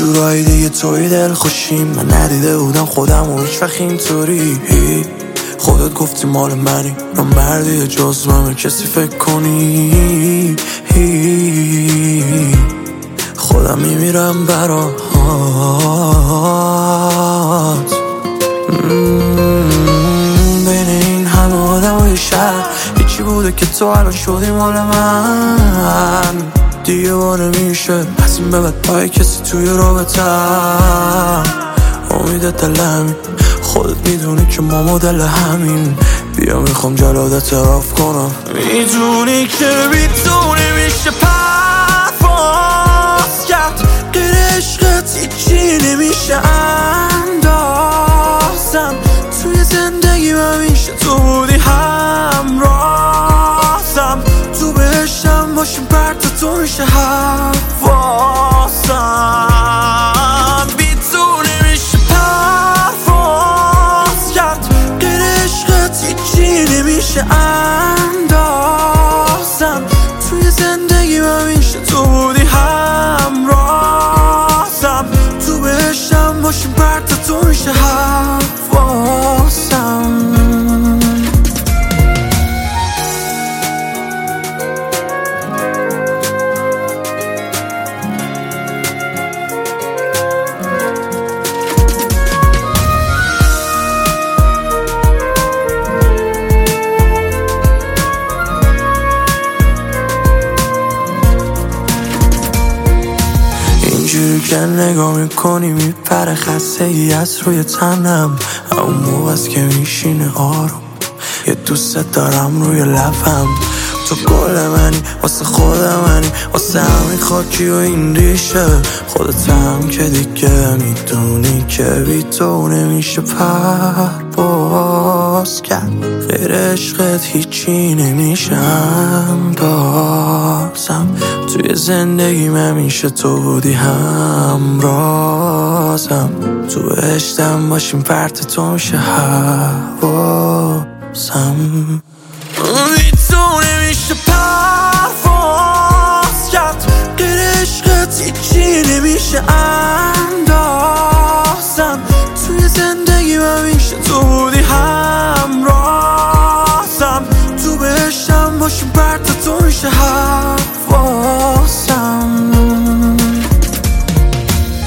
جورایی دیگه توی دل خوشیم، من ندیده بودم خودم و هیچ وقت اینطوری. خودت گفتی مال منی، نامردی جز من کسی فکر کنی. خودم میمیرم برات. بین این همه آدمای شهر هیچی بوده که تو الان شدی مال من. دیگه باره میشه از این به بعد پای کسی توی رابطم. امید دل همین، خودت میدونی که ما مدل همین. بیا میخوام جلادت اعتراف کنم. میدونی که بیتونه میشه پرواز کرد، غیر عشقت هیچی نمیشه اندازم. توی زندگی من میشه تو بودی همرازم. تو بهشتم باشیم پرت تو میشه حواسم. بیتونه میشه پرواز کرد، غیر عشقت هیچی نمیشه اندازم. توی زندگی من میشه تو بودی همرازم. تو بهشتم باشیم پرت تو میشه حواسم. اینجوری که نگاه میکنی میپره خسته ای از روی تنم. اون موقع است که میشینه آروم، یه دوست دارم روی لبم. تو گل منی، واسه خود منی، واسه همین خاکی و این ریشه. خودت هم که دیگه میدونی که بی تو نمیشه پرواز کرد. غیر عشقت هیچی نمیشه اندازم. توی زندگی من میشه تو بودی همرازم. تو بهشتم باشیم پرت تو میشه حواسم. میتونه میشه پرواز کرد، غیر عشقت هیچی نمیشه اندازم. توی زندگی من میشه تو بودی همرازم. تو بهشتم باشیم پرت تو میشه حواسم.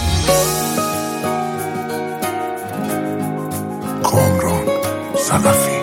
کامران صدفی.